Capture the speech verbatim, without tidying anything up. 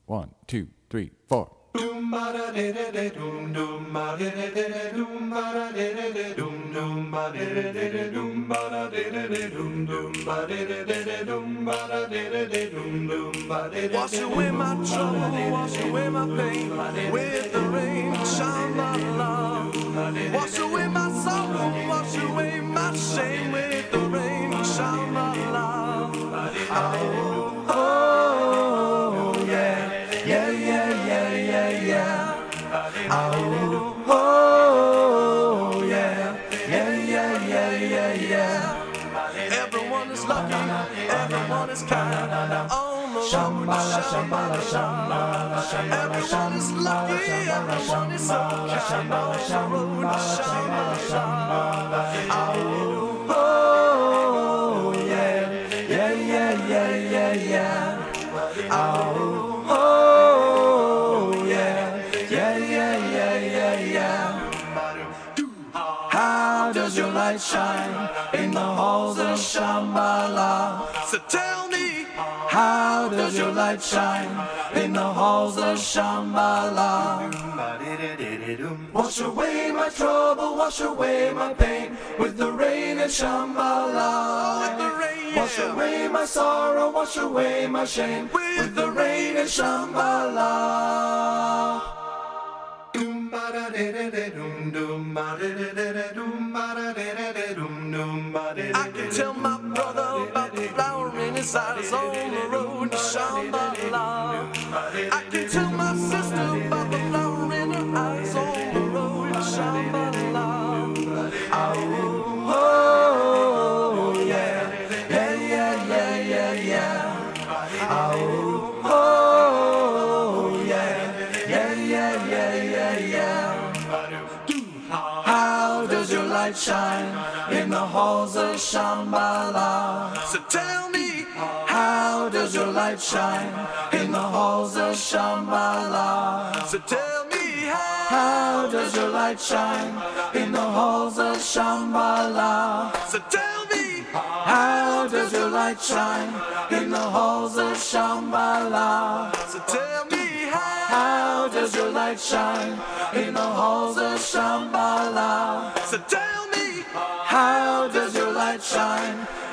One, two, three, four. Wash away my trouble, wash away my pain with the rain, Shambhala. Wash away my sorrow, wash away my shame with the rain, Shambhala. Oh, oh, yeah, yeah, yeah, yeah, yeah, yeah. Oh, oh, yeah, yeah, yeah, yeah, yeah, yeah. Everyone is lucky, everyone is kind. On the road, Shambhala, Shambhala, Shambhala, everyone is lucky, everyone is so kind. On the road, Shambhala, Shambhala. Oh, oh, yeah, yeah, yeah, yeah, yeah, yeah. Oh, oh, yeah, yeah, yeah, yeah, yeah, yeah. How does your light shine in the halls of Shambhala? So tell me, how does your light shine in the halls of Shambhala? Wash away my trouble, wash away my pain with the rain in Shambhala. With the rain, yeah. Wash away my sorrow, wash away my shame with the rain in Shambhala. I can tell my brother about the flower in his eyes on the road to Shambhala. I can tell my sister about the flower in her eyes on the road to Shambhala. Oh, oh, yeah, yeah, yeah, yeah, yeah, yeah. Oh, oh, yeah, yeah, yeah, yeah, yeah, yeah. How does your light shine in the halls of Shambhala? So tell me, how does your light shine in the halls of Shambhala? So tell me, how, how does your light shine in the halls of Shambhala? So tell me, how does your light shine in the halls of Shambhala? So tell me, how, how does your light shine in the halls of Shambhala? So tell me, how does your light shine